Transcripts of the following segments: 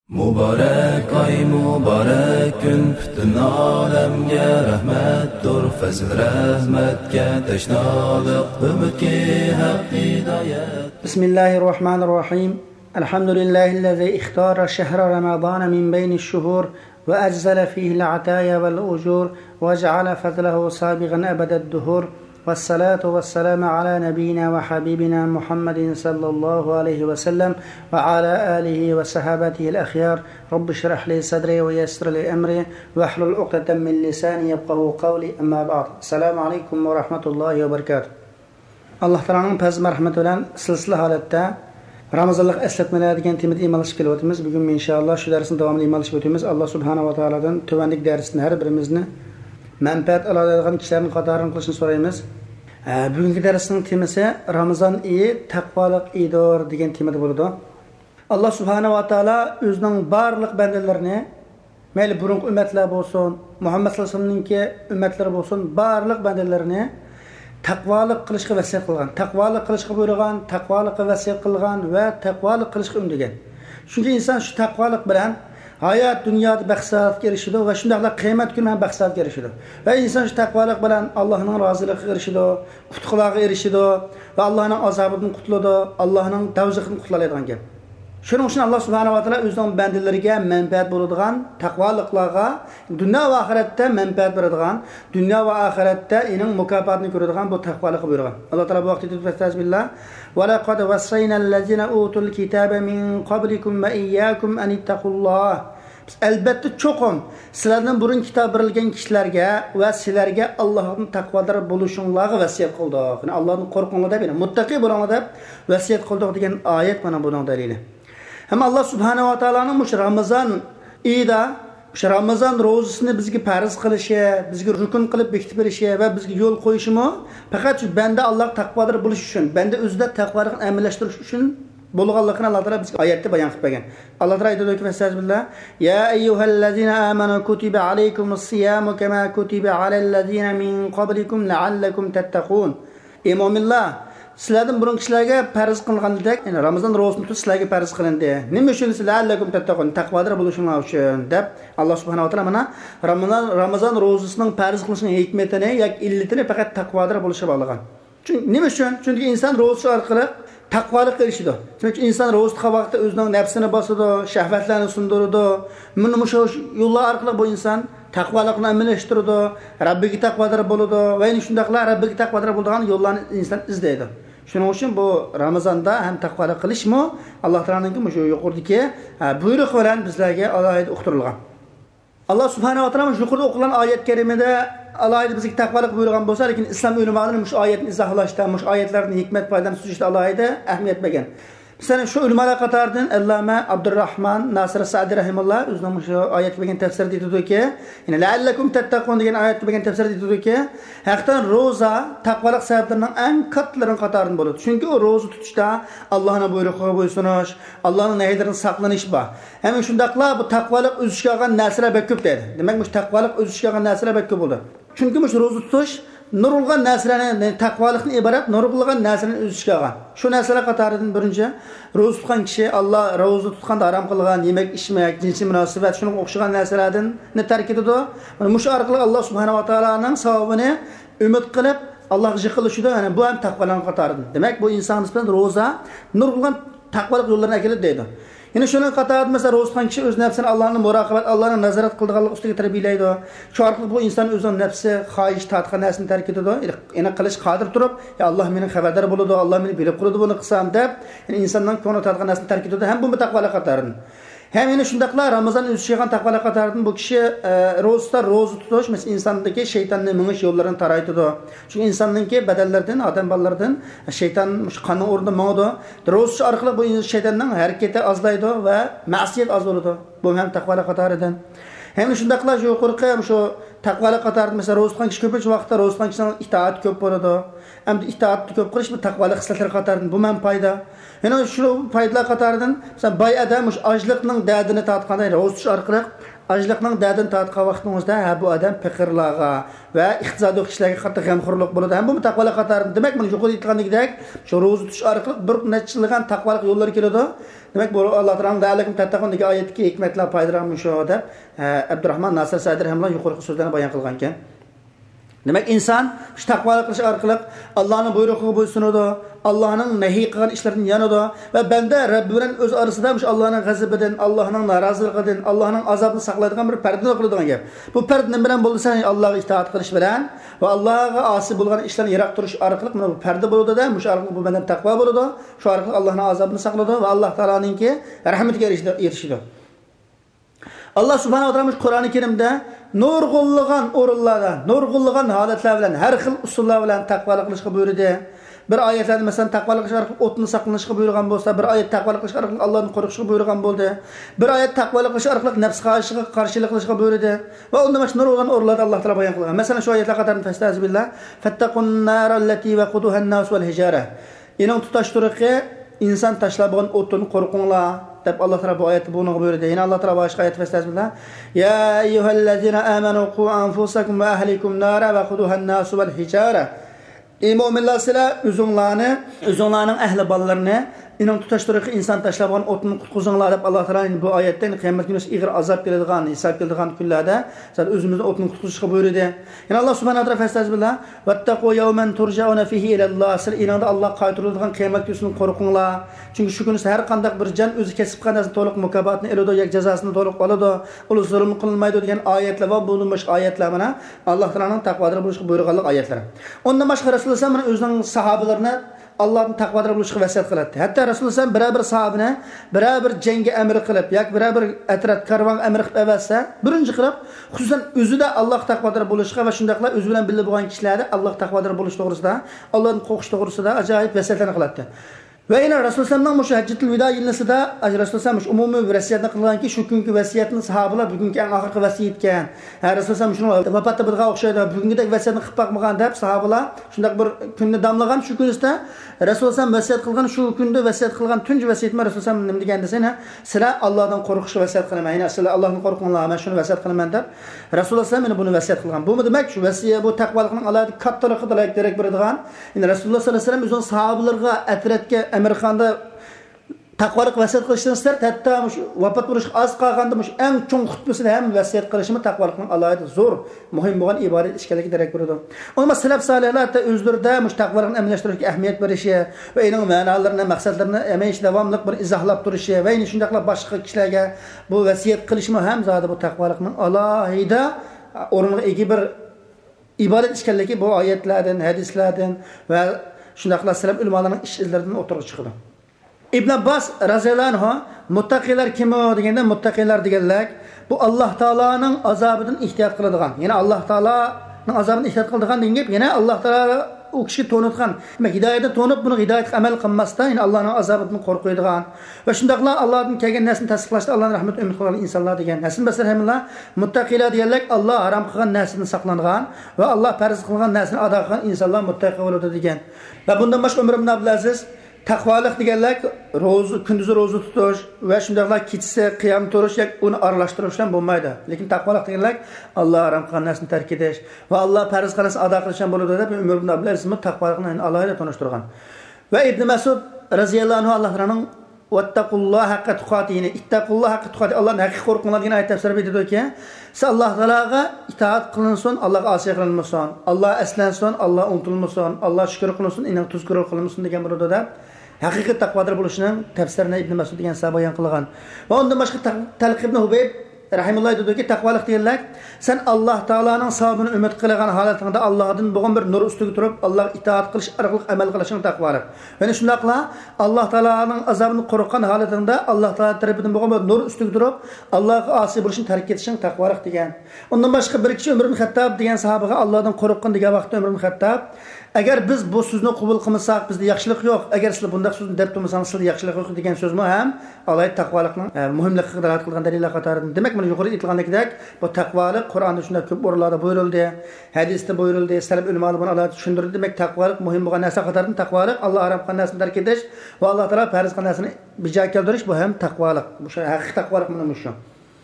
Muborak oy, muborak kun, butun olamga rahmatdir. Fazl rahmatga tashnoliq, umidga haq hidoyat. Bismillahirrahmanirrahim. Alhamdulillahillazi ikhtara shahra Ramazana min bayni ash-shuhur wa ajzala fihi al-ataya wal-ujur wa ja'ala fadlahu sabiqan abada ad-duhur. والصلاة والسلام على نبينا وحبيبنا محمد صلى الله عليه وسلم وعلى آله وصحابته الأخيار. رب اشرح لي صدري ويسر لي أمري واحلل عقدة من لساني يفقهوا قولي. أما بعد. السلام عليكم ورحمة الله وبركاته. الله تعالى pez merhamet bilen silsile halette Ramazanlık esletmeler degan temada imalashib kelyapmiz. Bugun inshaalloh shu darsni davomini imalashib o'tamiz. Alloh subhanahu va taoladan tovandik darsni har birimizni manfaat oladigan kishilarning qatorini qilishni so'raymiz. Bugungi darsning temasi Ramazon oyi taqvolik oyidir degan temada bo'ladi. Alloh subhanahu va taolo o'zining barliq bandalarini, mayli burungi ummatlar bo'lsin, Muhammad sallallohu alayhi vasallamning ummatlari bo'lsin, barliq bandalarini taqvolik qilishga vasiyat qilgan, taqvolik qilishga buyurgan, taqvolikqa vasiyat qilgan va taqvolik qilishga undagan. Chunki inson shu taqvolik bilan hayot dunyoda baxtsaatga erishadi va shundaqla qiyomat kuni ham baxtsaatga erishadi. Va inson shu taqvolik bilan Allohning roziligiga erishadi, qutqularga erishadi va Allohning azobidan qutuladi, Allohning do'zaxidan qutuladigan gap. Shuning uchun Alloh subhanahu va taolo o'zining bandalariga manfaat bo'ladigan taqvoliklarga dunyo va oxiratda manfaat beradigan, dunyo va oxiratda uning mukofotini ko'radigan bu taqvolikni buyurgan. Alloh taolo bu vaqtda tasbihlar va laqad wasaynal ladzina utul kitaba min qablikum va iyyakum an ittaqulloh. Biz albatta cho'qim sizlardan burun kitob berilgan kishilarga va sizlarga Allohning taqvodor bo'lishinglarga vasiyat qildik. Ya'ni Allohdan qo'rqinglar deb, muttaqi bo'linglar deb vasiyat qildik degan oyat mana buning dalili. Hem Allah subhanahu wa ta'ala'nın bu Ramazan iyida, şu Ramazan rozasını bizge farz kılışı, bizge rükün kılıp bekitip verişi ve bizge yol koyuşu mu? Fakat şu bende Allah takvadır buluş için, bende özde takvarın emirleştiriş için buluğallıkını Allah Teala bizge ayette bayan kıpegen. Allah Teala ayette diyor ki Estağfirullah. Ya eyyühellezine amenu kutibe aleykumus-siyamu kema kutibe alellezine min qablikum leallekum tettekûn. İmamillah. Sizlardan burun kishilarga farz qilinganidek, ya'ni Ramazon ro'zasini tutib sizlarga farz qilindi. Nima uchun sizlarga tattaqun, taqvodir bo'lishinglar uchun deb Alloh subhanahu va taolo mana Ramazon ro'zasining farz qilishining hikmatini yoki illatini faqat taqvodir bo'lishga bog'lagan. Chunki nima uchun? Chunki inson ro'zasi orqali taqvolikka erishadi. Chunki inson ro'za tutgan vaqtda o'zining nafsini bosadi, shahvatlarni sundiradi. Mana shu yo'llar orqali bu inson taqvolikni amalashtiradi, Rabbiga taqvodir bo'ladi va yana shundaqlar Rabbiga taqvodir bo'ladigan yo'llarni inson izlaydi. Shuning uchun bu Ramazonda ham taqvolik qilishmi Alloh taoloning shu yuqoridagi buyruq bilan bizlarga alohida uqtirilgan. Alloh subhanahu va taolo yuqorida o'qigan oyat karimada alohida bizga taqvolik buyurgan bo'lsa, lekin islom ulamolari shu oyatni izohlashda, shu oyatlarning hikmat foydasini suzishda alohida ahamiyat bergan. Mesela şu ulamalar qatoridan Allama Abdurrahman Nasir Sa'di rahimullah o'zining shu oyat bergan tafsirida aytadiki, ya'ni la'allakum tattaqun degan oyat bergan tafsirida aytadiki, haqiqatan roza taqvolik sabablarining eng kattalarini qatoridan bo'ladi. Chunki u roza tutishda Allohning buyrug'iga bo'ysunish, Allohning nahyilaridan saqlanish bor. Ham shundaqla bu taqvolik o'zishga olgan narsalar ko'p deydi. Demak, bu taqvolik o'zishga olgan narsalar ko'p bo'ldi. Chunki bu roza tutish nurulgan narsalarni taqvolikni iborat nurulgan narsalarni o'zishga olgan. Shu narsalar qatoridan birinchi roza tutgan kishi Allah roza tutganda harom qilgan yemak, ichmak, jinsiy munosabat shunga o'xshagan narsalardan tark etadi. Mana shu orqali Alloh subhanahu va taoloning savobini umid qilib Allohga yiqilishida, ya'ni bu ham taqvoning qatoridan. Demak, bu inson nisbatan roza nurulgan taqvolik yo'llarini keladi deydi. Yine şunun qatorida mesela roza tutgan kishi o'z nafsini Allohning muroqabat, Allohning nazorat qilganligi ustiga tarbiyalaydi. Shu orqali bu inson o'zining nafsi, xohish, tatqan narsani tark etadi. Yana qilish qodir turib, ya Alloh meni xabardor bo'ladi, Alloh meni bilib qo'yadi buni qilsam deb, ya'ni insonning ko'ngli tatqan narsani tark etadi. Ham bu taqvolik qatoridan. Hem yine shundaqlar Ramazon o'zishigan taqvolik qatoridan bu kishi roza tutish mesela insondagi shaytonning mingish yo'llarini taraytadi. Chunki insonningki badallardan, odam bolalaridan shayton qonning o'rnida mangadi. Roza orqali bu shaytonning harakati ozlaydi va ma'siyat oz bo'ladi. Bu ham taqvolik qatoridan. Hem shundaqlar shu qo'rqi shu taqvolik qatorida mesela roza tutgan kishi ko'pincha vaqtda roza tutgan kishining itoat ko'p bo'ladi. Ham itoatni ko'p qilish bu taqvolik xislatlari qatoridan bu ham foyda. Yine şu faydalar qatoridan mesela boy odam ochliqning dardini tatganda roza tutish orqali Ajliqning dadin tatqa vaqtingizda bu odam fikrlarga va iqtisodiy ishlarga qattiq g'amxo'rlik bo'ladi. Ham bu taqvolik qatori. Demak, mana yuqorida aytganidek, shu ro'za tutish orqali bir nechilgan taqvolik yo'llari keladi. Demak, bu Alloh taoloning da'alikum tattaqun degan oyatdagi hikmatlar foydalanmish shu deb Abdurahmon Nasir Sa'di rahimahulloh yuqorgi so'zlarni bayon qilgan ekan. Demak, inson shu taqvolik qilish orqali Allohning buyrug'iga bo'ysunadi, Allohning nahiy qilgan ishlaridan yanadi va banda Rabbi bilan o'z orasida Allohning g'azabidan, Allohning noroziligidan, Allohning azobini saqlaydigan bir pardani qiladigan gap. Bu parda nima bilan bo'lsa, Allohga itoat qilish bilan va Allohga osi bo'lgan ishlarni yiroq turish orqali mana bu parda bo'ladi-da, shu orqali bu bandan taqvo bo'ladi, shu orqali Allohning azobini saqlaydi va Alloh taoloninki rahmatiga erishadi. Allah subhanahu wa ta'ala Qur'oni Karimda nurg'unlagan o'rinlarda, nurg'unlagan holatlar bilan, har xil usullar bilan taqvolik qilishga buyurdi. Bir oyatlarda masalan taqvolik qilish orqali o'tni saqlanishga buyurgan bo'lsa, bir oyat taqvolik qilish orqali Allohdan qo'rqishga buyurgan bo'ldi. Bir oyat taqvolik qilish orqali nafs xohishiga qarshilik qilishga buyurdi. Va unda mana nurg'unlagan o'rinlarda Alloh taolo bayon qilgan. Masalan shu oyatlar qatorida fastazbillah fattaqun narallati waquduha an-nas wal hijara. Ining tutash turiqi inson tashlab bo'lgan o'tdan qo'rqinglar. deb Alloh taolo bu oyatda buni buyurdi. Yana Alloh taolo boshqa oyat fastazbillah ya ayyuhallazina amanu qu anfusakum va ahlikum nara va quduha an-nas wal hijara. Ey mo'minlar, sizlar o'zinglarning ahli bolalarini ining tutash turiqi inson tashlab olgan o'tni qutqizinglar deb Alloh taolo bu oyatdan qiyomat kuni ig'ir azob keladigan, hisob keladigan kunlarda sizlar o'zimizni o'tni qutqizishga buyurdi. Yana Alloh subhanahu va taolo fastazbillah vattaqu yawman turja'una fihi ila Allah. Sizlar iningda Alloh qaytariladigan qiyomat kunini qo'rqinglar. Chunki shu kuni har qanday bir jon o'zi kesib qanday to'liq mukofotni oladi, yoki jazosini to'liq oladi. Ul zulm qilmaydi degan oyatlar va bundan boshqa oyatlar mana Alloh taoloning taqvodor bo'lishga buyurganlik oyatlar. Undan boshqa Rasululloh sallallohu alayhi vasallam o'zining sahobalarini Allohning taqvodor bo'lishga vasiyat qiladi. Hatto Rasululloh sallallohu alayhi vasallam bir sahabini bir jangga amr qilib, yoki bir atrat karvon amr qilib avasa, birinchi qilib xususan o'zida Alloh taqvodor bo'lishga va shundaqlar o'zi bilan birga bo'lgan kishilarni Alloh taqvodor bo'lish to'g'risida, Allohning qo'rqish to'g'risida ajoyib vasiyatlarni qiladi. Ve yine Resulullah sallallahu hajjatul vida yillasida Resulullah sallallahu umumiy vasiyatni qilganki, shu kungi vasiyatni sahobalar bugungi eng oxirgi vasiyat ekan. Resulullah sallallahu shuni vafotda bilgan o'xshaydi. Bugungidek vasiyatni qilib boqmagan deb sahobalar shunday bir kunni damlagan. Shu kunda Resulullah sallallahu vasiyat qilgan, shu kunda vasiyat qilgan tunji vasiyatni Resulullah sallallahu nima degan desena, sizlar Allohdan qo'rqishga vasiyat qilaman. Ya'ni sizlar Allohdan qo'rqinglar, men shuni vasiyat qilaman deb Resulullah sallallahu meni buni vasiyat qilgan. Bu demak shu vasiyat bu taqvolikning alohida kattaligi derak beradigan. Ya'ni Resulullah sallallahu alayhi vasallam o'zining sahobalarga atratga Amerikanda taqvolik vasiyat qilishdan istər, hətta vafot bo'lish az qolganda eng cho'ng xutbasida ham vasiyat qilishimi taqvolikning alohida zo'r, muhim bo'lgan ibodat ishkaligi darak beradi. Unda salaf solihlar da o'zlarida taqvolikni amalashtirishga ahamiyat berishi va uning ma'nolarini, maqsadlarini amayish davomli bir izohlab turishi va shundaqla boshqa kishilarga bu vasiyat qilishmi ham zodi bu taqvolikning alohida o'rniga ega bir ibodat ishkaligi bu oyatlardan, hadislardan va shundaqla salaf ulamolarining ish izlaridan o'tirib chiqadi. İbn Abbas raziyallohu anhu muttaqilar kim deganda muttaqilar deganlar bu Alloh taoloning azobidan ehtiyot qiladigan. Ya'ni Alloh taoloning azobidan ehtiyot qiladigan degan gap, yana Alloh taolo u kishi to'nitgan. Demak, hidoyatda to'nib buni hidoyatga amal qilmasdan, ya'ni Allohning azobidan qo'rqadigan va shundaqlar Allohdan kelgan narsani tasdiqlashda Allohning rahmat umid qilgan insonlar degan. Hasan Basri rahimahulloh muttaqilar deganlar Alloh harom qilgan narsani saqlangan va Alloh farz qilgan narsani ado qilgan insonlar muttaqi bo'ladi degan. Va bundan boshqa Umar ibn Abdulaziz taqvolik deganlar kunduzi ro'za tutish va shundaqlar kechasi qiyom turish yoki uni aralashtirib ham bo'lmaydi. Lekin taqvolik deganlar Alloh harom qilgan narsani tark etish va Alloh farz qilgan narsani ado qilish ham bo'ladi deb Umar ibn Abdulaziz taqvolikni alohida tanishtirgan. Va Ibn Mas'ud raziyallohu anhu Allohning vattaqulloha haqqa tuqatini, ittaqulloha haqqa tuqati, Allohning haqiqiy qo'rqinglar degan oyat tafsir etadiki, siz Alloh taologa itoat qilinsin, Allohga osiy qilinmasin, Alloh aslansin, Alloh unutilmasin, Alloh shukr qilinsin, ining tuzkir qilinmasin degan ma'noda haqiqiy taqvodor bo'lishining tafsirini Ibn Mas'ud degan sahoba bayon qilgan. Va undan boshqa Talq ibn Hubayb rahimahulloh dediki, taqvolik deganlar sen Alloh taoloning savobini umid qilgan holatingda Allohdan bo'lgan bir nur ustiga turib, Allohga itoat qilish orqali amal qilishing taqvolik. Ya'ni shundaqla Alloh taoloning azobini qo'rqgan holatingda Alloh taolo tarafidan bo'lgan bir nur ustiga turib, Allohga osiy bo'lishni tark etishing taqvolik degan. Undan boshqa bir kishi Umar ibn Xattob degan sahobaga Allohdan qo'rqqan degan vaqtda Umar ibn Xattob agar biz bu so'zni qabul qilmasak bizda yaxshilik yo'q. Agar sizlar bunday so'zni deb turmasangiz sizda yaxshilik yo'q degan so'zmi ham alohida taqvolikning muhimligiga dalolat qilgan dalillar qatoridan. Demak, mana yuqorida aytilgandek bu taqvolik Qur'onda shunday ko'p o'rinlarda buyurildi, hadisda buyurildi, salaf ulamolar buni alohida tushuntirdi. Demak, taqvolik muhim bo'lgan narsa qatoridan taqvolik Alloh harom qilgan narsani tark etish va Alloh taolo farz qilgan narsani bijo keltirish bu ham taqvolik. Bu haqiqiy taqvolik mana shu.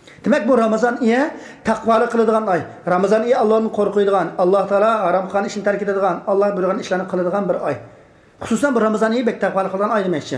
Demak, bu Ramazon oyi taqvolik qiladigan oy. Ramazon oyi Allohni qo'rqiydigan, Alloh taolo harom qilgan ishni tark etadigan, Alloh buyurgan ishlarni qiladigan bir oy. Xususan bu Ramazon oyi bek taqvolik qilgan oy demoqchi.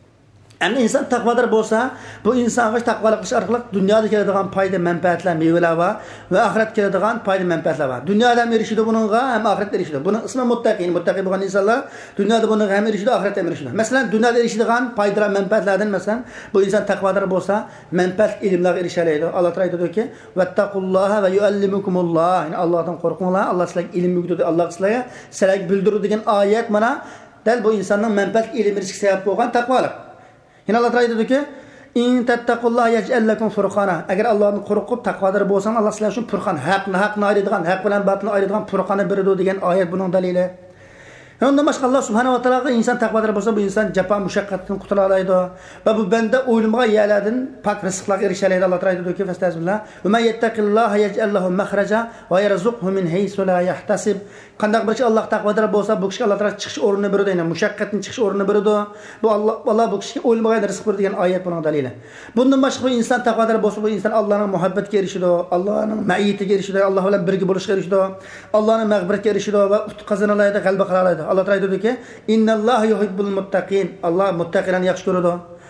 Endi inson taqvodor bo'lsa, bu insonga taqvolik qilish orqali dunyoda keladigan foyda, manfaatlar, mevalar va oxirat keladigan foyda, manfaatlar bor. Dunyoda ham erishadi buningga, ham oxiratda erishadi. Buning ismi muttaqin. Muttaqi bo'lgan insonlar dunyoda buningga ham erishadi, oxiratda ham erishadi. Masalan, dunyoda erishadigan foydalar, manfaatlardan masalan, bu inson taqvodor bo'lsa, manfaat ilmlarga erishadi. Alloh taolo aytadiki: "Vattaqulloha va yuallimukumulloh." Ya'ni Allohdan qo'rqinglar, Alloh sizlarga ilm o'rgatadi, Alloh sizlarga bildiradi degan oyat mana dal bu insonning manfaat ilm erishishga sabab bo'lgan taqvolik. Yine Allah Teala dedi ki: "İn tattaqullah yec'al lakum furqana." Agar Allohni qo'rqib taqvodor bo'lsang, Alloh sizlar uchun furqan, haqni ayiradigan, haq bilan batilni ayiradigan furqani beradi degan oyat buning dalili. Ondan başqa Allah Subhanahu va taologa inson taqvodor bo'lsa, bu inson jafo mushaqqatdan qutula oladi va bu banda o'ylamagan yerlardan pak rizqlarga erisha oladi. Alloh taolo dedi ki: "Fastazbillah va man yattaqillaha yaj'al lahu makhraja va yarzuqhu min haythu la yahtasib." Qanday bir kishi Alloh taqvodor bo'lsa, bu kishiga Alloh taolo chiqish o'rnini beradi, ya'ni mushaqqatdan chiqish o'rnini beradi. Bu Alloh bu kishiga o'ylamagan rizq beradi degan oyat buning dalili. Bundan boshqa bu inson taqvodor bo'lsa, bu inson Allohning muhabbatiga erishadi, Allohning ma'iyatiga erishadi, Alloh bilan birga bo'lishga erishadi, Allohning mag'firatiga erishadi va qazanoladi, g'alaba qila oladi. Allah Teala dedi ki: "İnnalloha yuhibbul muttaqin." Allah muttaqinlarni yaxshi ko'radi.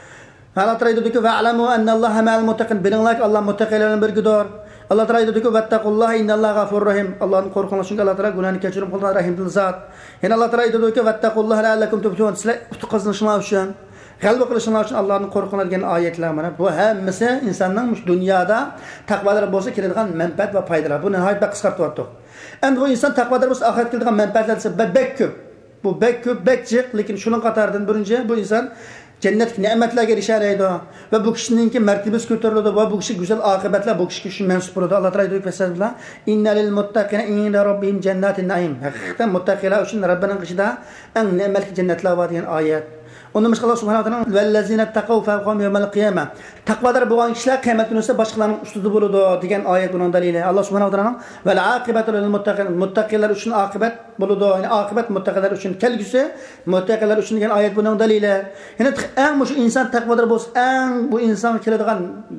Allah Teala dedi ki: "Va'lamu annalloha ma'al muttaqin." Bilinglar ki Allah muttaqilar bilan birgadir. Allah Teala dedi ki: "Vattaqulloha innalloha g'afurur rahim." Allohni qo'rqinglar, chunki Alloh Teala gunohni kechirim qilgan rahimdil zot. Yana Allah Teala dedi ki: "Vattaqulloha la'allakum tuflihun." Sizlar qazanishinglar uchun, g'alaba qilishinglar uchun Allohni qo'rqinglar degan oyatlar mana bu hammasi insonning dunyoda taqvodor bo'lsa keladigan manfaat va foydalar. Buni nihoyatda qisqartirib o'tdik. Endi bu inson taqvodor bo'lsa oxirat keladigan manfaatlar desa bek ko'p. Bu bek ko'p, bek jiq, lekin shuning qatoridan birinchi bu inson jannat ne'matlarga erishadi va bu kishininki martabasi ko'tariladi va bu kishi go'zal oqibatlar bu kishiga shu mansub bo'ladi. Alloh taolo aytadi: "Innalil muttaqina inda robbihim jannatin na'im." Haqiqatan muttaqilar uchun Robbining qishida eng ne'matli jannatlar bor degan oyat. Ondan başqa Allah Subhanahu va taolo "Vallazina taqaw fawqahum yawmal qiyamah." Taqvodor bo'lgan kishilar qiyomat kunida boshqalarning ustida bo'ladi degan oyat buning dalili. Allah Subhanahu va taolo "Val aqibatu lil muttaqin." Muttaqilar uchun oqibat bo'ladi, ya'ni oqibat muttaqilar uchun kelgusi muttaqilar uchun degan oyat buning dalili. Ya'ni eng shu inson taqvodor bo'lsa, eng bu inson keladigan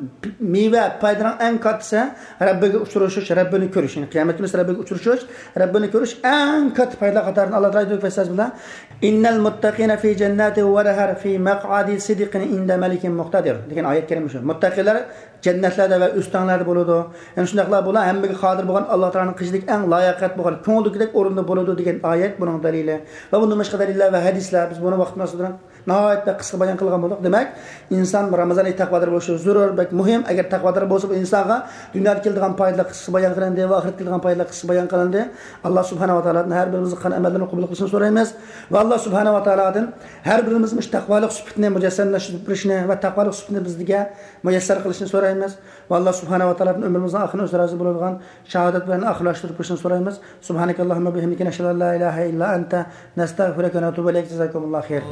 meva, foydaning eng kattasi Robbiga uchrashish, Robbini ko'rish. Ya'ni qiyomat kunida Robbiga uchrashish, Robbini ko'rish eng katta foyda qatoridan Alloh taolo aytadi: "Innal muttaqina fi jannati va lahar fi maq'adi sidqin inda malikin muqtadir." degan oyat kelib shu. Muttaqilar jannatlarda va ustonlarda bo'ladi. Ya'ni shundaqlar bo'lar, hammaga qodir bo'lgan Alloh taolaning qishlik eng loyiqat bo'lgan, ko'ngildek o'rinda bo'ladi degan oyat buning dalili. Va bundan boshqa dalillar va hadislar biz buni vaqt munosabati bilan nihoyatda qisqa bayon qilgan bo'ldik. Demak, inson Ramazon oyi taqvodor bo'lishi zarur, bak muhim. Agar taqvodor bo'lsa, bu insonga dunyoda keladigan foydalar qisqa bayon qilindi va oxiratda keladigan foydalar qisqa bayon qilindi. Alloh subhanahu va taolodan har birimizning qilgan amallarni qabul qilishini so'raymiz va Alloh subhanahu va taolodan har birimizning taqvolik sifatini mujassamlashtirishni va taqvolik sifatini bizga muyassar qilishini so'raymiz. Va Alloh subhanahu va taolodan umrimizning oxirini o'z rozi bo'ladigan shahodat bilan oxirlashtirib qo'yishini so'raymiz. Subhanakallohumma bihamdika nashhadu an la ilaha illa anta nastag'firuka va natubu ilayk. Jazakumullohu xayr.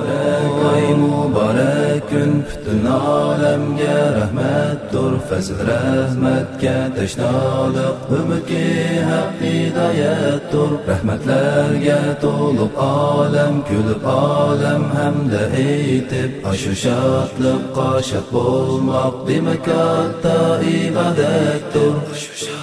Muborak kun butun olamga rahmatdir, fazl rahmatga tashnoliq, umidga haq hidoyatdir. Rahmatlarga to'liq olam, kulib olam hamda aytib, ashu shodliqqa shod bo'lmoq demak katta ibodatdir.